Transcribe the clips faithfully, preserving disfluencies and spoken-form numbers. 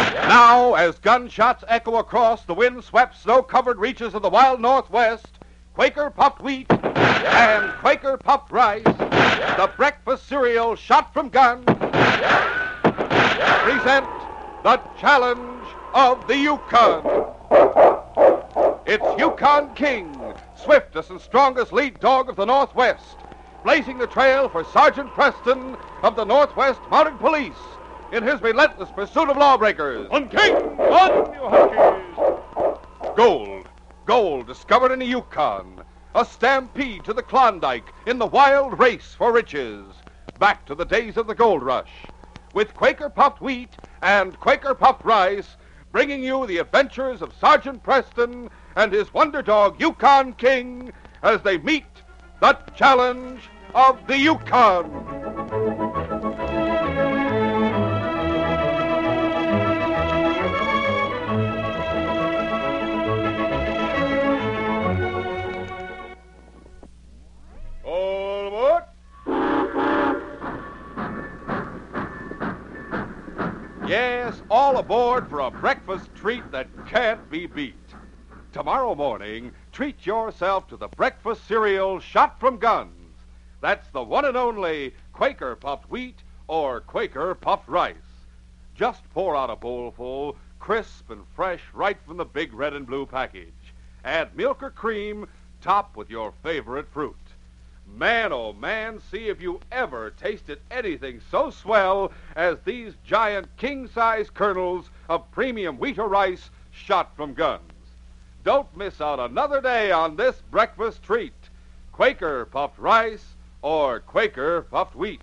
Now, as gunshots echo across the wind-swept, snow-covered reaches of the wild Northwest, Quaker puffed wheat and Quaker puffed rice, the breakfast cereal shot from guns, present the challenge of the Yukon. It's Yukon King, swiftest and strongest lead dog of the Northwest, blazing the trail for Sergeant Preston of the Northwest Mounted Police in his relentless pursuit of lawbreakers. On King! On, you Huskies! Gold. Gold discovered in the Yukon. A stampede to the Klondike in the wild race for riches. Back to the days of the gold rush. With Quaker puffed wheat and Quaker puffed rice, bringing you the adventures of Sergeant Preston and his wonder dog, Yukon King, as they meet the challenge of the Yukon. Yes, all aboard for a breakfast treat that can't be beat. Tomorrow morning, treat yourself to the breakfast cereal shot from guns. That's the one and only Quaker puffed wheat or Quaker puffed rice. Just pour out a bowlful, crisp and fresh right from the big red and blue package. Add milk or cream, top with your favorite fruit. Man, oh man, see if you ever tasted anything so swell as these giant king-size kernels of premium wheat or rice shot from guns. Don't miss out another day on this breakfast treat. Quaker puffed rice or Quaker puffed wheat.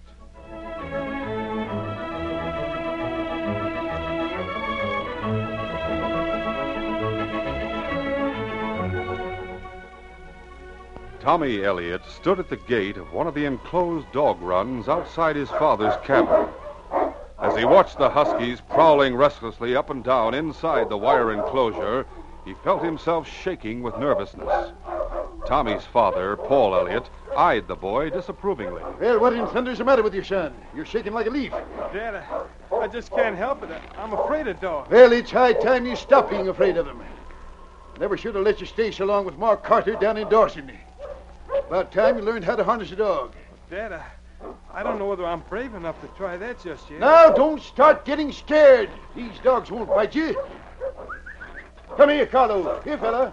Tommy Elliott stood at the gate of one of the enclosed dog runs outside his father's cabin. As he watched the huskies prowling restlessly up and down inside the wire enclosure, he felt himself shaking with nervousness. Tommy's father, Paul Elliott, eyed the boy disapprovingly. Well, what in thunder's the matter with you, son? You're shaking like a leaf. Dad, I, I just can't help it. I, I'm afraid of dogs. Well, it's high time you stop being afraid of them. Never should have let you stay so long with Mark Carter down in Dawson. About time you learned how to harness a dog. Dad, I, I don't know whether I'm brave enough to try that just yet. Now, don't start getting scared. These dogs won't bite you. Come here, Carlo. Here, fella.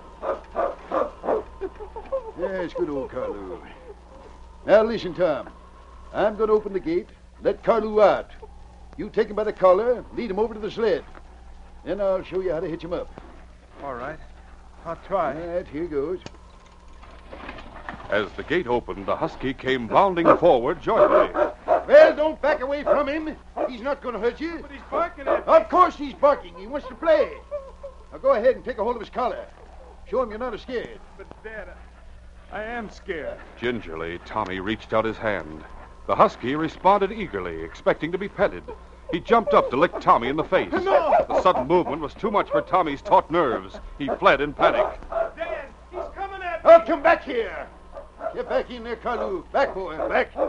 Yes, good old Carlo. Now, listen, Tom. I'm going to open the gate, let Carlo out. You take him by the collar, lead him over to the sled. Then I'll show you how to hitch him up. All right. I'll try. All right, here goes. As the gate opened, the husky came bounding forward joyfully. Well, don't back away from him. He's not going to hurt you. But he's barking at me. Of course he's barking. He wants to play. Now go ahead and take a hold of his collar. Show him you're not scared. But, Dad, I, I am scared. Gingerly, Tommy reached out his hand. The husky responded eagerly, expecting to be petted. He jumped up to lick Tommy in the face. No! The sudden movement was too much for Tommy's taut nerves. He fled in panic. Dad, he's coming at me. Oh, come back here. Get back in there, Carlo. Back, boy, back. Dad,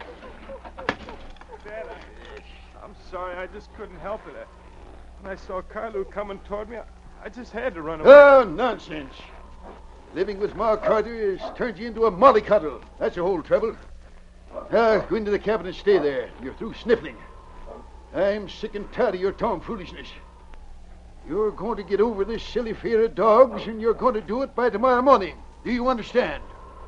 I, I'm sorry. I just couldn't help it. I, when I saw Carlo coming toward me, I, I just had to run away. Oh, nonsense. Living with Ma Carter has turned you into a mollycoddle. That's the whole trouble. Now, go into the cabin and stay there. You're through sniffling. I'm sick and tired of your tomfoolishness. You're going to get over this silly fear of dogs, and you're going to do it by tomorrow morning. Do you understand?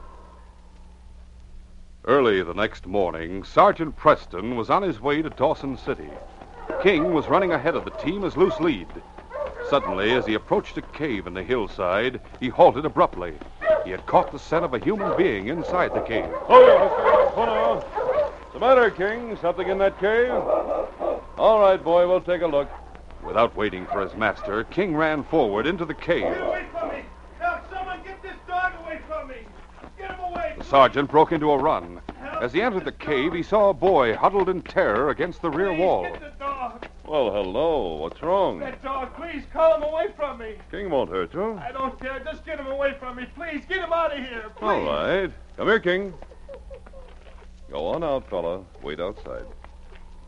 Early the next morning, Sergeant Preston was on his way to Dawson City. King was running ahead of the team as loose lead. Suddenly, as he approached a cave in the hillside, he halted abruptly. He had caught the scent of a human being inside the cave. Oh, hold on. What's the matter, King? Something in that cave? All right, boy, we'll take a look. Without waiting for his master, King ran forward into the cave. Get away from me. Now, someone get this dog away from me. Get him away. The sergeant broke into a run. As he entered the cave, he saw a boy huddled in terror against the rear Please, wall. Get the dog. Well, hello. What's wrong? That dog, please, call him away from me. King won't hurt you. I don't care. Just get him away from me. Please, get him out of here. Please. All right. Come here, King. Go on out, fella. Wait outside.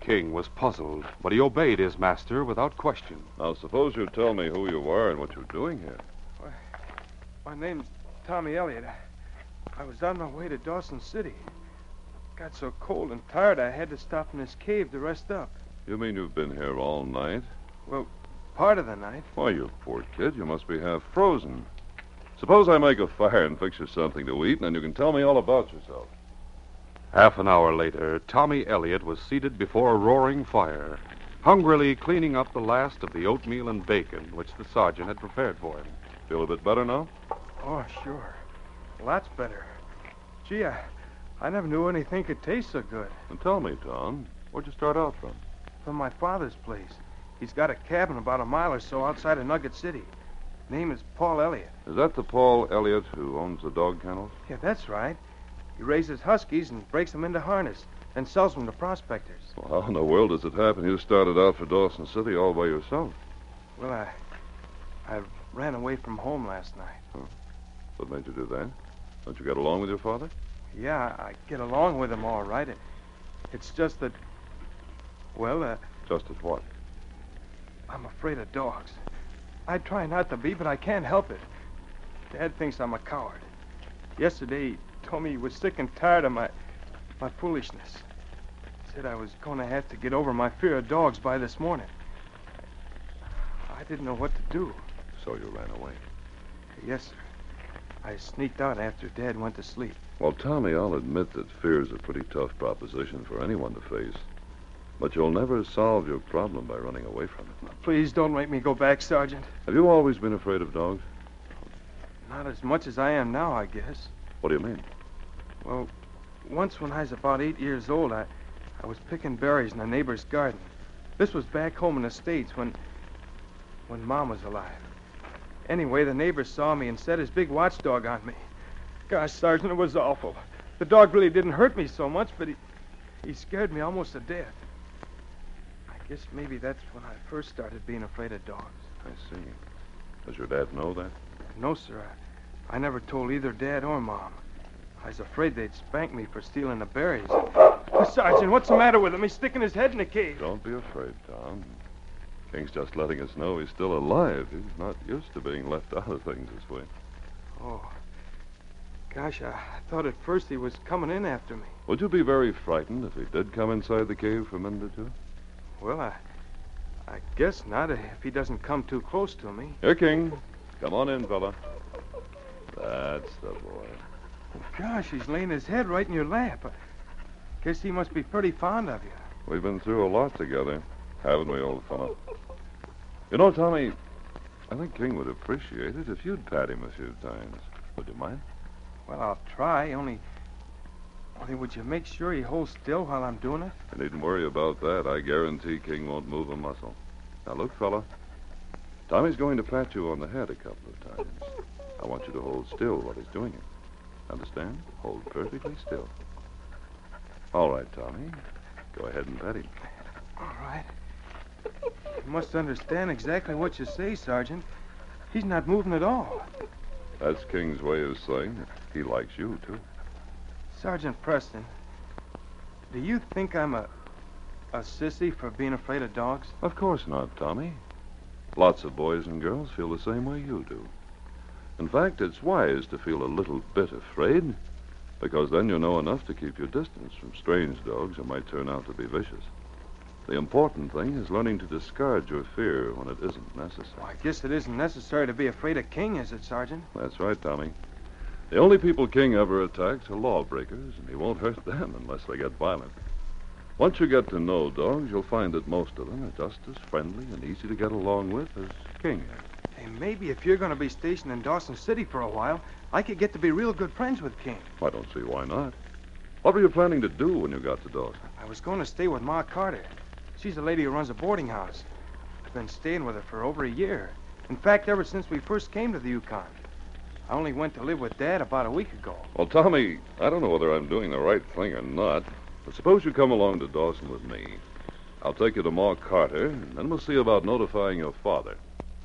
King was puzzled, but he obeyed his master without question. Now, suppose you tell me who you are and what you're doing here. Why, my name's Tommy Elliott. I, I was on my way to Dawson City. Got so cold and tired I had to stop in this cave to rest up. You mean you've been here all night? Well, part of the night. Why, you poor kid, you must be half frozen. Suppose I make a fire and fix you something to eat, and then you can tell me all about yourself. Half an hour later, Tommy Elliott was seated before a roaring fire, hungrily cleaning up the last of the oatmeal and bacon which the sergeant had prepared for him. Feel a bit better now? Oh, sure. Lots better. Gee, I, I never knew anything could taste so good. And tell me, Tom, where'd you start out from? From my father's place. He's got a cabin about a mile or so outside of Nugget City. Name is Paul Elliott. Is that the Paul Elliott who owns the dog kennels? Yeah, that's right. He raises huskies and breaks them into harness, then sells them to prospectors. Well, how in the world does it happen you started out for Dawson City all by yourself? Well, I... I ran away from home last night. Huh. What made you do that? Don't you get along with your father? Yeah, I get along with him all right. It, it's just that... Well, uh... Just as what? I'm afraid of dogs. I try not to be, but I can't help it. Dad thinks I'm a coward. Yesterday, he told me he was sick and tired of my... my foolishness. Said I was going to have to get over my fear of dogs by this morning. I didn't know what to do. So you ran away? Yes, sir. I sneaked out after Dad went to sleep. Well, Tommy, I'll admit that fear's a pretty tough proposition for anyone to face. But you'll never solve your problem by running away from it. Please don't make me go back, Sergeant. Have you always been afraid of dogs? Not as much as I am now, I guess. What do you mean? Well, once when I was about eight years old, I, I was picking berries in a neighbor's garden. This was back home in the States when... when Mom was alive. Anyway, the neighbor saw me and set his big watchdog on me. Gosh, Sergeant, it was awful. The dog really didn't hurt me so much, but he... he scared me almost to death. I guess maybe that's when I first started being afraid of dogs. I see. Does your dad know that? No, sir. I, I never told either Dad or Mom. I was afraid they'd spank me for stealing the berries. Sergeant, what's the matter with him? He's sticking his head in the cave. Don't be afraid, Tom. King's just letting us know he's still alive. He's not used to being left out of things this way. Oh. Gosh, I, I thought at first he was coming in after me. Would you be very frightened if he did come inside the cave for a minute or two? Well, I... I guess not, if he doesn't come too close to me. Here, King. Come on in, fella. That's the boy. Gosh, he's laying his head right in your lap. I guess he must be pretty fond of you. We've been through a lot together, haven't we, old fellow? You know, Tommy, I think King would appreciate it if you'd pat him a few times. Would you mind? Well, I'll try, only... Only would you make sure he holds still while I'm doing it? You needn't worry about that. I guarantee King won't move a muscle. Now, look, fella. Tommy's going to pat you on the head a couple of times. I want you to hold still while he's doing it. Understand? Hold perfectly still. All right, Tommy. Go ahead and pet him. All right. You must understand exactly what you say, Sergeant. He's not moving at all. That's King's way of saying that he likes you, too. Sergeant Preston, do you think I'm a... a sissy for being afraid of dogs? Of course not, Tommy. Lots of boys and girls feel the same way you do. In fact, it's wise to feel a little bit afraid, because then you know enough to keep your distance from strange dogs who might turn out to be vicious. The important thing is learning to discard your fear when it isn't necessary. Well, I guess it isn't necessary to be afraid of King, is it, Sergeant? That's right, Tommy. The only people King ever attacks are lawbreakers, and he won't hurt them unless they get violent. Once you get to know dogs, you'll find that most of them are just as friendly and easy to get along with as King is. Hey, maybe if you're going to be stationed in Dawson City for a while, I could get to be real good friends with King. I don't see why not. What were you planning to do when you got to Dawson? I was going to stay with Ma Carter. She's the lady who runs a boarding house. I've been staying with her for over a year. In fact, ever since we first came to the Yukon. I only went to live with Dad about a week ago. Well, Tommy, I don't know whether I'm doing the right thing or not, but suppose you come along to Dawson with me. I'll take you to Ma Carter, and then we'll see about notifying your father.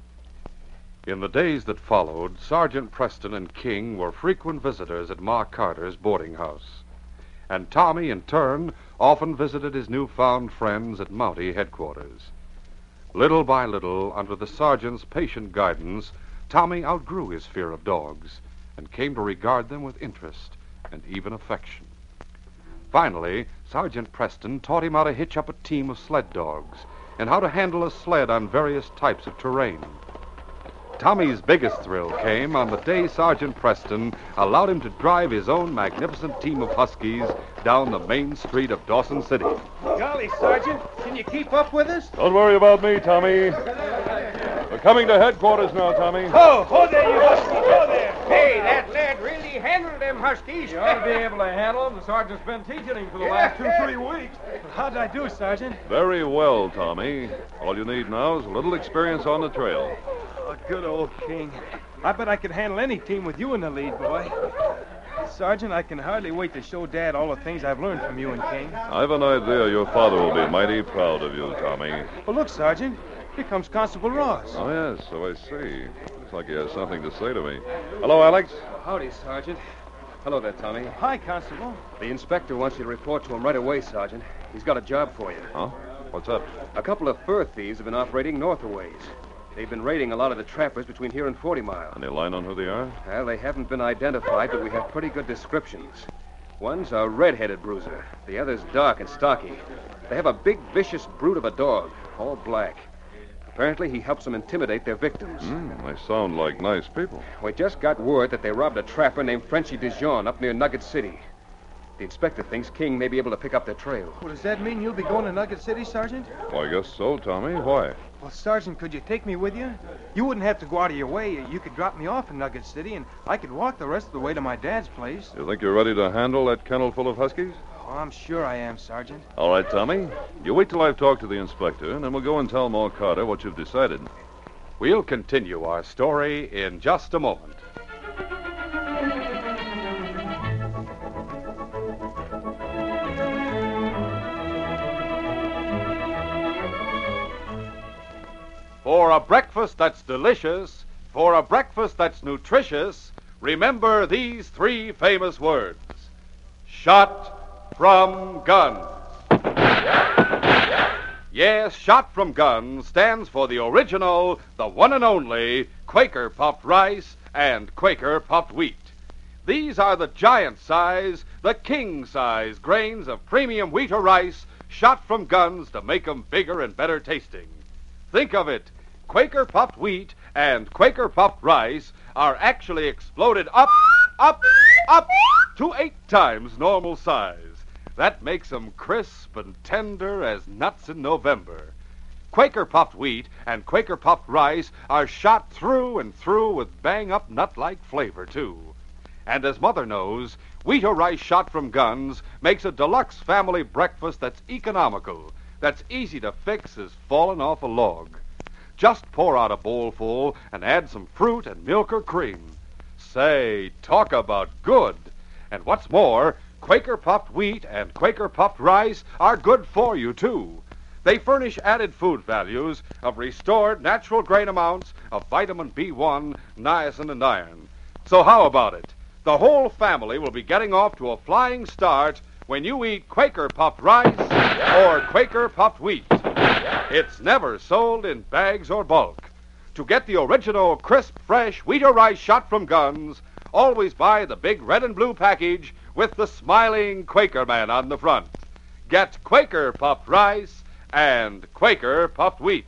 In the days that followed, Sergeant Preston and King were frequent visitors at Ma Carter's boarding house. and Tommy, in turn, often visited his newfound friends at Mountie headquarters. Little by little, under the sergeant's patient guidance, Tommy outgrew his fear of dogs and came to regard them with interest and even affection. Finally, Sergeant Preston taught him how to hitch up a team of sled dogs and how to handle a sled on various types of terrain. Tommy's biggest thrill came on the day Sergeant Preston allowed him to drive his own magnificent team of Huskies down the main street of Dawson City. Golly, Sergeant, can you keep up with us? Don't worry about me, Tommy. We're coming to headquarters now, Tommy. Ho, ho there, you Husky, ho there. Hey, that lad really handled them Huskies. You ought to be able to handle them. The sergeant's been teaching him for the last two, three weeks. How'd I do, Sergeant? Very well, Tommy. All you need now is a little experience on the trail. Oh, good old King. I bet I could handle any team with you in the lead, boy. Sergeant, I can hardly wait to show Dad all the things I've learned from you and King. I've an idea your father will be mighty proud of you, Tommy. Well, look, Sergeant. Here comes Constable Ross. Oh, yes, so I see. Looks like he has something to say to me. Hello, Alex. Howdy, Sergeant. Hello there, Tommy. Hi, Constable. The inspector wants you to report to him right away, Sergeant. He's got a job for you. Huh? What's up? A couple of fur thieves have been operating north of ways. They've been raiding a lot of the trappers between here and Forty Mile. Any line on who they are? Well, they haven't been identified, but we have pretty good descriptions. One's a red-headed bruiser. The other's dark and stocky. They have a big, vicious brute of a dog, all black. Apparently, he helps them intimidate their victims. Hmm, they sound like nice people. We just got word that they robbed a trapper named Frenchy Dijon up near Nugget City. The inspector thinks King may be able to pick up their trail. Well, does that mean you'll be going to Nugget City, Sergeant? Well, I guess so, Tommy. Why? Well, Sergeant, could you take me with you? You wouldn't have to go out of your way. You could drop me off in Nugget City, and I could walk the rest of the way to my dad's place. You think you're ready to handle that kennel full of Huskies? Oh, I'm sure I am, Sergeant. All right, Tommy. You wait till I've talked to the inspector, and then we'll go and tell Ma Carter what you've decided. We'll continue our story in just a moment. For a breakfast that's delicious, for a breakfast that's nutritious, remember these three famous words. Shot from guns. Yes, Shot from Guns stands for the original, the one and only Quaker puffed rice and Quaker puffed wheat. These are the giant size, the king size grains of premium wheat or rice shot from guns to make 'em bigger and better tasting. Think of it. Quaker puffed wheat and Quaker puffed rice are actually exploded up, up, up to eight times normal size. That makes 'em crisp and tender as nuts in November. Quaker puffed wheat and Quaker puffed rice are shot through and through with bang-up nut-like flavor, too. And as Mother knows, wheat or rice shot from guns makes a deluxe family breakfast that's economical, that's easy to fix as falling off a log. Just pour out a bowlful and add some fruit and milk or cream. Say, talk about good. And what's more, Quaker puffed wheat and Quaker puffed rice are good for you, too. They furnish added food values of restored natural grain amounts of vitamin B one, niacin, and iron. So how about it? The whole family will be getting off to a flying start when you eat Quaker puffed rice or Quaker puffed wheat. It's never sold in bags or bulk. To get the original crisp, fresh wheat or rice shot from guns, always buy the big red and blue package with the smiling Quaker man on the front. Get Quaker puffed rice and Quaker puffed wheat.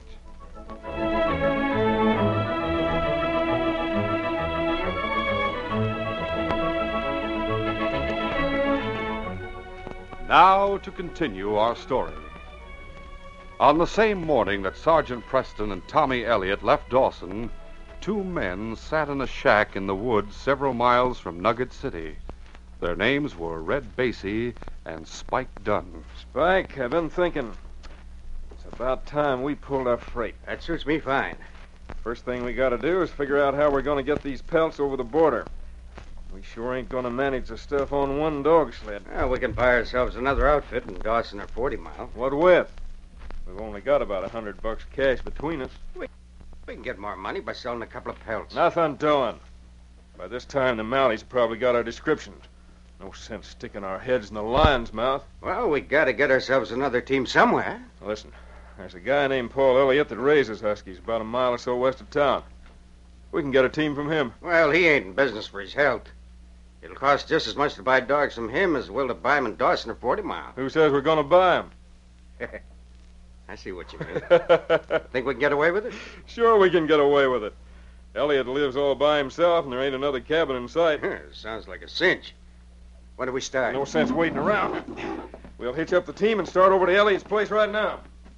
Now to continue our story. On the same morning that Sergeant Preston and Tommy Elliott left Dawson, two men sat in a shack in the woods several miles from Nugget City. Their names were Red Basie and Spike Dunn. Spike, I've been thinking. It's about time we pulled our freight. That suits me fine. First thing we gotta do is figure out how we're gonna get these pelts over the border. We sure ain't gonna manage the stuff on one dog sled. Well, we can buy ourselves another outfit in Dawson or Forty Mile. What with? We've only got about a hundred bucks cash between us. We, we can get more money by selling a couple of pelts. Nothing doing. By this time, the Mounties probably got our descriptions. No sense sticking our heads in the lion's mouth. Well, we gotta get ourselves another team somewhere. Listen, there's a guy named Paul Elliott that raises huskies about a mile or so west of town. We can get a team from him. Well, he ain't in business for his health. It'll cost just as much to buy dogs from him as it will to buy them in Dawson or Forty Mile. Who says we're going to buy him? I see what you mean. Think we can get away with it? Sure we can get away with it. Elliott lives all by himself, and there ain't another cabin in sight. Sounds like a cinch. When do we start? No sense waiting around. We'll hitch up the team and start over to Elliott's place right now.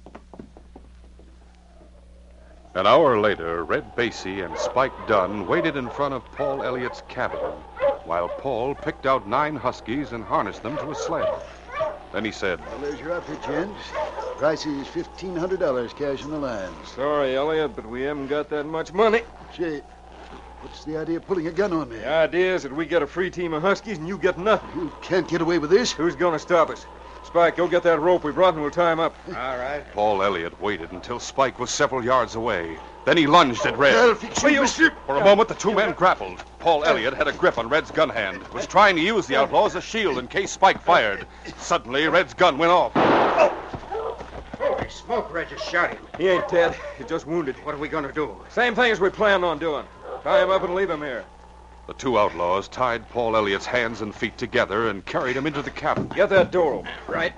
An hour later, Red Basie and Spike Dunn waited in front of Paul Elliott's cabin, while Paul picked out nine huskies and harnessed them to a sled. Then he said, Well, there's your outfit, gents. Price is fifteen hundred dollars cash in the line. Sorry, Elliott, but we haven't got that much money. Say, what's the idea of pulling a gun on me? The idea is that we get a free team of huskies and you get nothing. You can't get away with this. Who's going to stop us? Spike, go get that rope we brought and we'll tie him up. All right. Paul Elliott waited until Spike was several yards away. Then he lunged at Red. I'll fix you, mister. For a moment, the two men grappled. Paul Elliott had a grip on Red's gun hand, was trying to use the outlaw as a shield in case Spike fired. Suddenly, Red's gun went off. Holy smoke, Red just shot him. He ain't dead. He's just wounded. What are we going to do? Same thing as we planned on doing. Tie him up and leave him here. The two outlaws tied Paul Elliott's hands and feet together and carried him into the cabin. Get that door open. Right.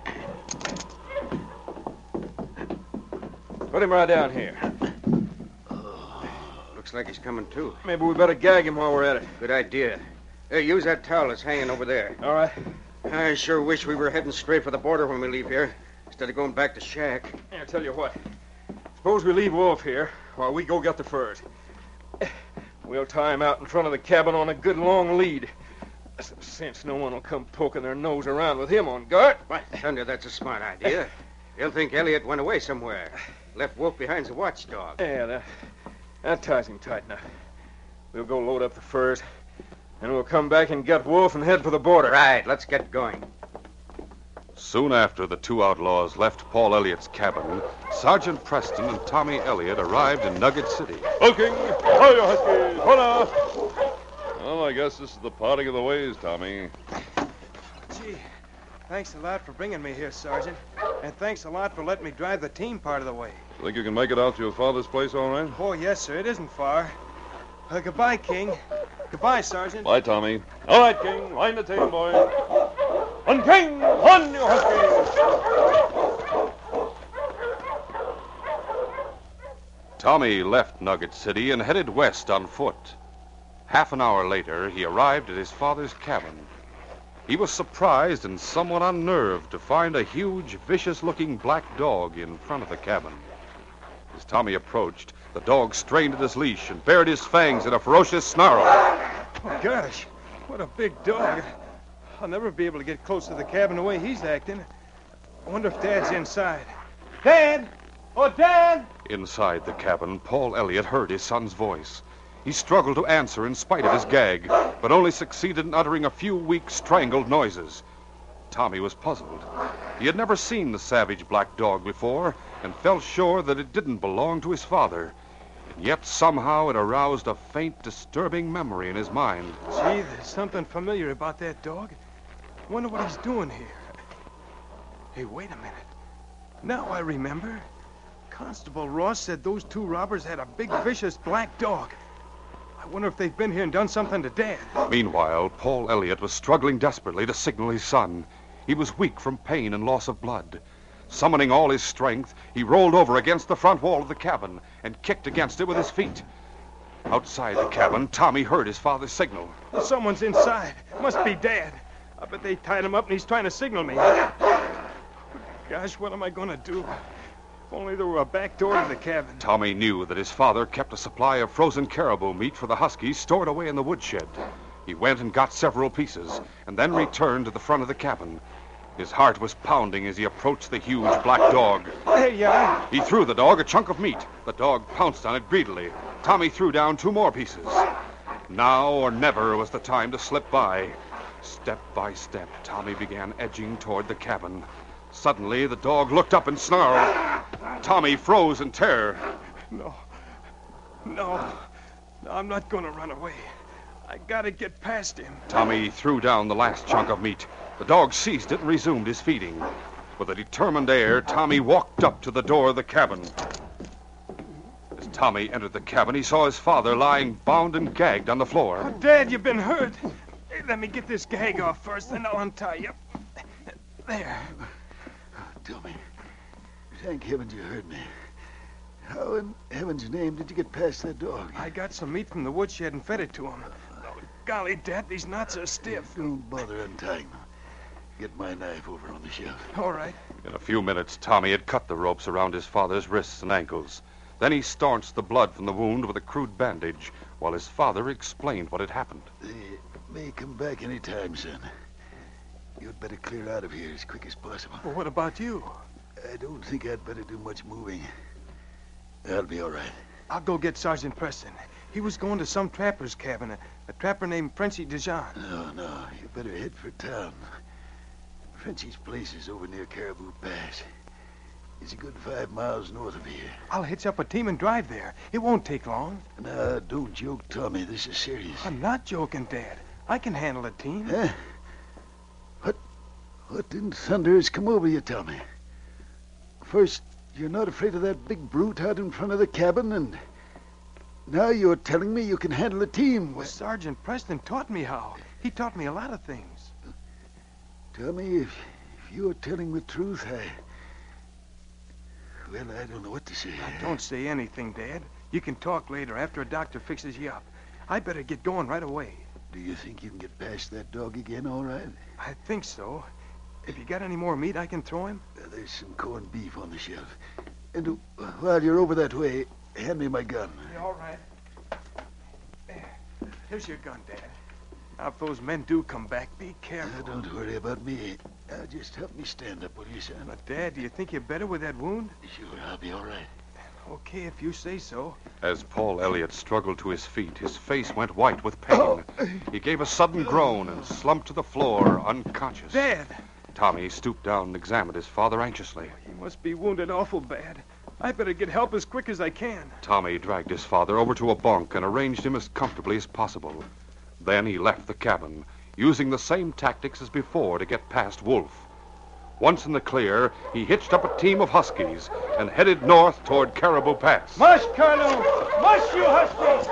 Put him right down here. Looks like he's coming too. Maybe we better gag him while we're at it. Good idea. Hey, use that towel that's hanging over there. All right. I sure wish we were heading straight for the border when we leave here, instead of going back to shack. Here, I'll tell you what. Suppose we leave Wolf here while we go get the furs. We'll tie him out in front of the cabin on a good long lead. Since no one will come poking their nose around with him on guard. By thunder, that's a smart idea. They'll think Elliott went away somewhere. Left Wolf behind as a watchdog. Yeah, that, that ties him tight enough. We'll go load up the furs, and we'll come back and get Wolf and head for the border. Right, let's get going. Soon after the two outlaws left Paul Elliott's cabin, Sergeant Preston and Tommy Elliott arrived in Nugget City. Hulking! Hiya, Huskies! Hola! Well, I guess this is the parting of the ways, Tommy. Gee, thanks a lot for bringing me here, Sergeant. And thanks a lot for letting me drive the team part of the way. Think you can make it out to your father's place all right? Oh, yes, sir. It isn't far. Uh, goodbye, King. Goodbye, Sergeant. Bye, Tommy. All right, King. Line the team, boys. On, King! On, you Huskies! Tommy left Nugget City and headed west on foot. Half an hour later, he arrived at his father's cabin. He was surprised and somewhat unnerved to find a huge, vicious-looking black dog in front of the cabin. As Tommy approached, the dog strained at his leash and bared his fangs in a ferocious snarl. Oh, gosh, what a big dog. I'll never be able to get close to the cabin the way he's acting. I wonder if Dad's inside. Dad! Oh, Dad! Inside the cabin, Paul Elliott heard his son's voice. He struggled to answer in spite of his gag, but only succeeded in uttering a few weak, strangled noises. Tommy was puzzled. He had never seen the savage black dog before and felt sure that it didn't belong to his father. And yet somehow it aroused a faint, disturbing memory in his mind. Gee, there's something familiar about that dog. I wonder what he's doing here. Hey, wait a minute. Now I remember. Constable Ross said those two robbers had a big, vicious black dog. I wonder if they've been here and done something to Dad. Meanwhile, Paul Elliott was struggling desperately to signal his son. He was weak from pain and loss of blood. Summoning all his strength, he rolled over against the front wall of the cabin and kicked against it with his feet. Outside the cabin, Tommy heard his father's signal. Someone's inside. Must be Dad. I bet they tied him up and he's trying to signal me. Gosh, what am I going to do? If only there were a back door to the cabin. Tommy knew that his father kept a supply of frozen caribou meat for the huskies stored away in the woodshed. He went and got several pieces, and then returned to the front of the cabin. His heart was pounding as he approached the huge black dog. There you are. He threw the dog a chunk of meat. The dog pounced on it greedily. Tommy threw down two more pieces. Now or never was the time to slip by. Step by step, Tommy began edging toward the cabin. Suddenly, the dog looked up and snarled. Tommy froze in terror. No. No. No, I'm not going to run away. I gotta get past him. Tommy threw down the last chunk of meat. The dog seized it and resumed his feeding. With a determined air, Tommy walked up to the door of the cabin. As Tommy entered the cabin, he saw his father lying bound and gagged on the floor. Oh, Dad, you've been hurt. Hey, let me get this gag off first, then I'll untie you. There. Tommy, thank heavens you heard me. How in heaven's name did you get past that dog? I got some meat from the woodshed and fed it to him. Oh, golly, Dad, these knots are stiff. Don't bother untying them. Get my knife over on the shelf. All right. In a few minutes, Tommy had cut the ropes around his father's wrists and ankles. Then he staunched the blood from the wound with a crude bandage, while his father explained what had happened. They may come back any time, son. You'd better clear out of here as quick as possible. Well, what about you? I don't think I'd better do much moving. I'll be all right. I'll go get Sergeant Preston. He was going to some trapper's cabin, a, a trapper named Frenchy Dijon. No, no, you better head for town. Frenchy's place is over near Caribou Pass. It's a good five miles north of here. I'll hitch up a team and drive there. It won't take long. Now, don't joke, Tommy. This is serious. I'm not joking, Dad. I can handle a team. Huh? What, what in thunder has come over you, Tommy? First, you're not afraid of that big brute out in front of the cabin, and now you're telling me you can handle a team. Well, Sergeant Preston taught me how. He taught me a lot of things. Tommy, if, if you're telling the truth, I... Well, I don't know what to say. Now, don't say anything, Dad. You can talk later after a doctor fixes you up. I better get going right away. Do you think you can get past that dog again all right? I think so. If you got any more meat I can throw him? Uh, there's some corned beef on the shelf. And uh, while you're over that way, hand me my gun. Yeah, all right. There. Here's your gun, Dad. Now, if those men do come back, be careful. Uh, don't worry about me. Uh, just help me stand up, will you, son? But, Dad, do you think you're better with that wound? Sure, I'll be all right. Okay, if you say so. As Paul Elliott struggled to his feet, his face went white with pain. He gave a sudden groan and slumped to the floor, unconscious. Dad! Tommy stooped down and examined his father anxiously. He must be wounded awful bad. I better get help as quick as I can. Tommy dragged his father over to a bunk and arranged him as comfortably as possible. Then he left the cabin, using the same tactics as before to get past Wolf. Once in the clear, he hitched up a team of huskies and headed north toward Caribou Pass. Mush, Colonel! Mush, you huskies!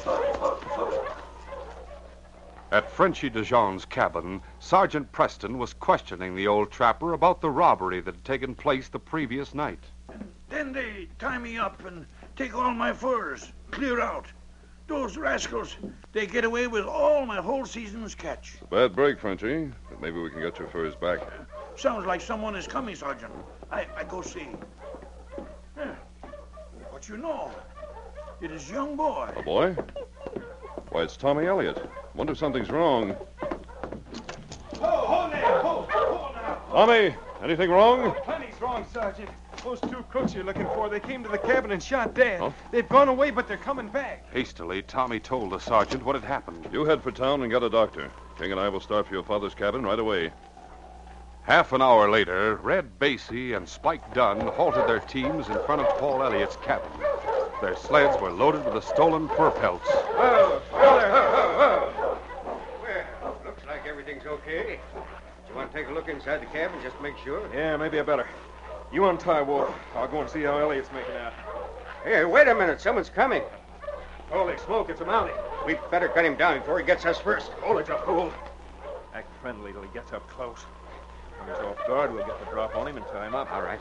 At Frenchy Dijon's cabin, Sergeant Preston was questioning the old trapper about the robbery that had taken place the previous night. Then they tie me up and take all my furs, clear out. Those rascals, they get away with all my whole season's catch. Bad break, Frenchy, but maybe we can get your furs back. Sounds like someone is coming, Sergeant. I, I go see. Yeah. What you know? It is young boy. A boy? Why, it's Tommy Elliott. Wonder if something's wrong. Oh, hold there! Hold, hold now! Tommy, anything wrong? Plenty's wrong, Sergeant. Those two crooks you're looking for, they came to the cabin and shot Dad. Huh? They've gone away, but they're coming back. Hastily, Tommy told the sergeant what had happened. You head for town and get a doctor. King and I will start for your father's cabin right away. Half an hour later, Red Basie and Spike Dunn halted their teams in front of Paul Elliott's cabin. Their sleds were loaded with the stolen fur pelts. Whoa, whoa there, whoa, whoa, whoa. Well, looks like everything's okay. Do you want to take a look inside the cabin just to make sure? Yeah, maybe I better. You untie Wolf. I'll go and see how Elliott's making out. Hey, wait a minute. Someone's coming. Holy smoke, it's a mountie. We'd better cut him down before he gets us first. Hold it, you fool. Act friendly till he gets up close. When he's off guard, we'll get the drop on him and tie him up. All right.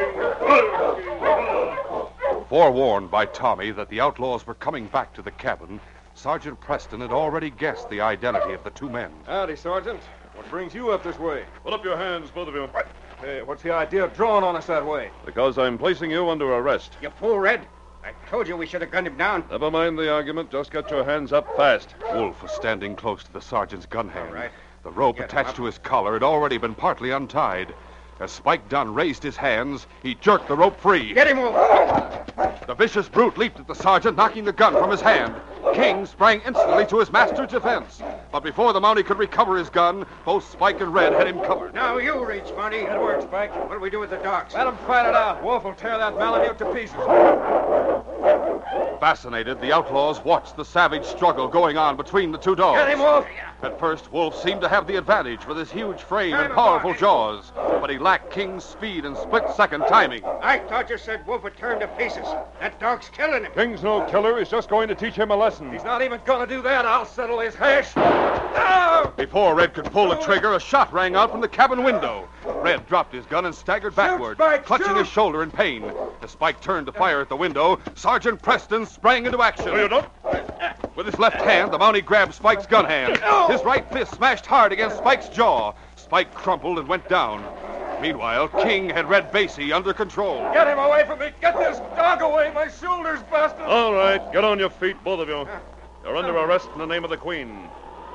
Forewarned by Tommy that the outlaws were coming back to the cabin, Sergeant Preston had already guessed the identity of the two men. Howdy, Sergeant. What brings you up this way? Put up your hands, both of you. Hey, what's the idea of drawing on us that way? Because I'm placing you under arrest. You fool, Red. I told you we should have gunned him down. Never mind the argument. Just get your hands up fast. Wolf was standing close to the sergeant's gun hand. All right. The rope Get him attached up. to his collar had already been partly untied. As Spike Dunn raised his hands, he jerked the rope free. Get him, Wolf. The vicious brute leaped at the sergeant, knocking the gun from his hand. King sprang instantly to his master's defense. But before the Mountie could recover his gun, both Spike and Red had him covered. Now you reach, Monty. Good work, Spike. What do we do with the dogs? Let him fight it out. Wolf will tear that Malamute to pieces. Fascinated, the outlaws watched the savage struggle going on between the two dogs. Get him, Wolf! At first, Wolf seemed to have the advantage with his huge frame Turn and him, powerful Barney. jaws, but he lacked King's speed and split-second timing. I thought you said Wolf would turn to pieces. That dog's killing him. King's no killer. He's just going to teach him a lesson. He's not even going to do that. I'll settle his hash. Before Red could pull the trigger, a shot rang out from the cabin window. Red dropped his gun and staggered backward, Spike, clutching shoot! his shoulder in pain. As Spike turned to fire at the window, Sergeant Preston sprang into action. No, you don't. With his left hand, the Mountie grabbed Spike's gun hand. His right fist smashed hard against Spike's jaw. Spike crumpled and went down. Meanwhile, King had Red Basie under control. Get him away from me. Get this dog away. My shoulder's busted. All right, get on your feet, both of you. You're under arrest in the name of the Queen.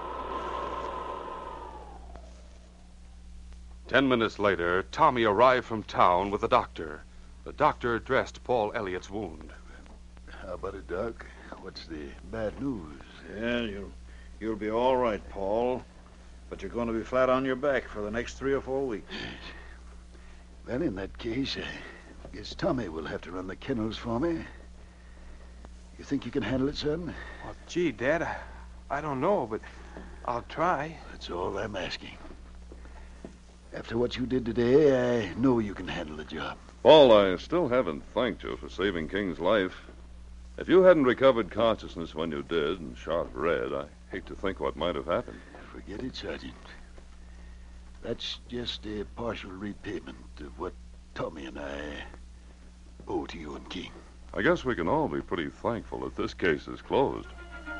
Ten minutes later, Tommy arrived from town with the doctor. The doctor dressed Paul Elliott's wound. How about it, Doc? What's the bad news? Yeah, you'll, you'll be all right, Paul. But you're going to be flat on your back for the next three or four weeks. Well, in that case, I guess Tommy will have to run the kennels for me. You think you can handle it, son? Well, gee, Dad, I, I don't know, but I'll try. That's all I'm asking. After what you did today, I know you can handle the job. Paul, I still haven't thanked you for saving King's life. If you hadn't recovered consciousness when you did and shot Red, I hate to think what might have happened. Forget it, Sergeant. That's just a partial repayment of what Tommy and I owe to you and King. I guess we can all be pretty thankful that this case is closed.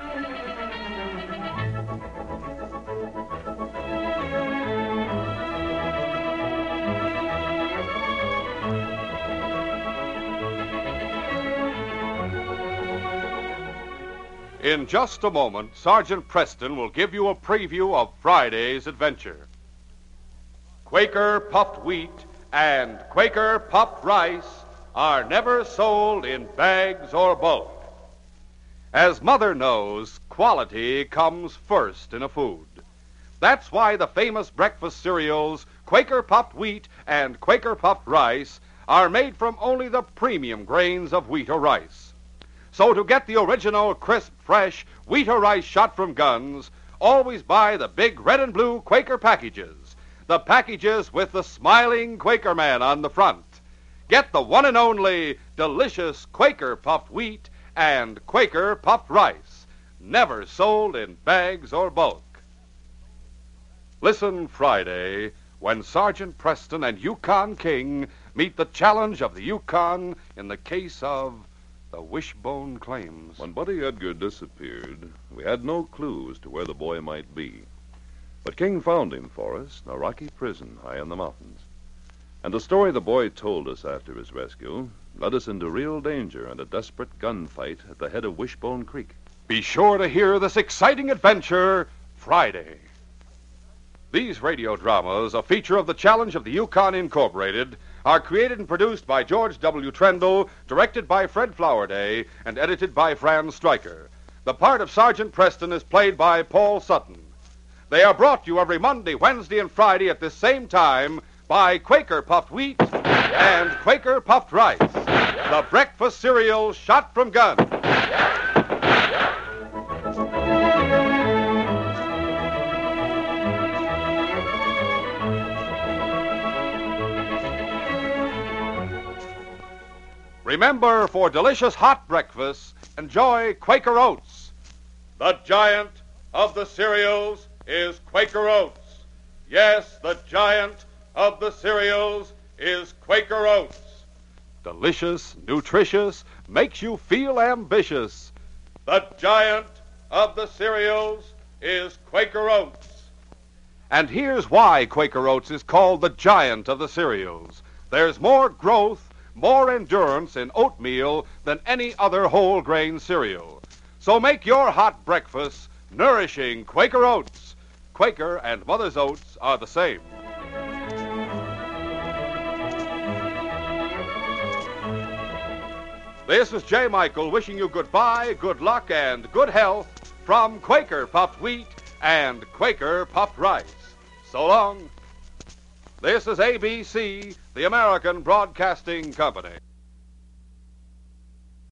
In just a moment, Sergeant Preston will give you a preview of Friday's adventure. Quaker puffed wheat and Quaker puffed rice are never sold in bags or bulk. As Mother knows, quality comes first in a food. That's why the famous breakfast cereals, Quaker puffed wheat and Quaker puffed rice, are made from only the premium grains of wheat or rice. So to get the original, crisp, fresh wheat or rice shot from guns, always buy the big red and blue Quaker packages. The packages with the smiling Quaker man on the front. Get the one and only delicious Quaker puffed wheat and Quaker puffed rice, never sold in bags or bulk. Listen Friday when Sergeant Preston and Yukon King meet the challenge of the Yukon in the case of the Wishbone claims. When Buddy Edgar disappeared, we had no clue as to where the boy might be. But King found him for us in a rocky prison high in the mountains. And the story the boy told us after his rescue led us into real danger and a desperate gunfight at the head of Wishbone Creek. Be sure to hear this exciting adventure Friday. These radio dramas, a feature of the Challenge of the Yukon Incorporated, are created and produced by George W. Trendle, directed by Fred Flowerday, and edited by Franz Stryker. The part of Sergeant Preston is played by Paul Sutton. They are brought to you every Monday, Wednesday, and Friday at this same time by Quaker Puffed Wheat and Quaker Puffed Rice, the breakfast cereal shot from guns. Remember, for delicious hot breakfast, enjoy Quaker Oats. The giant of the cereals is Quaker Oats. Yes, the giant of the cereals is Quaker Oats. Delicious, nutritious, makes you feel ambitious. The giant of the cereals is Quaker Oats. And here's why Quaker Oats is called the giant of the cereals. There's more growth, more endurance in oatmeal than any other whole grain cereal. So make your hot breakfast nourishing Quaker Oats. Quaker and Mother's Oats are the same. This is J. Michael wishing you goodbye, good luck, and good health from Quaker Puffed Wheat and Quaker Puffed Rice. So long. This is A B C, the American Broadcasting Company.